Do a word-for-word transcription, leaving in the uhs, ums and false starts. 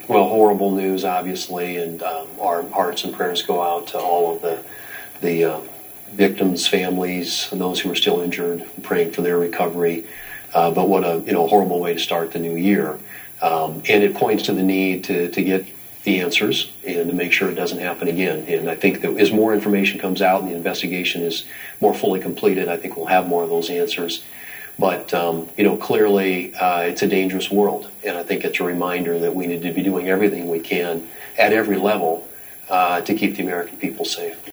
Well, horrible news, obviously, and um, our hearts and prayers go out to all of the the uh, victims' families and those who are still injured, praying for their recovery. Uh, but what a you know horrible way to start the new year, um, and it points to the need to to get the answers and to make sure it doesn't happen again. And I think that as more information comes out and the investigation is more fully completed, I think we'll have more of those answers. But, um, you know, clearly uh, it's a dangerous world. And I think it's a reminder that we need to be doing everything we can at every level uh, to keep the American people safe.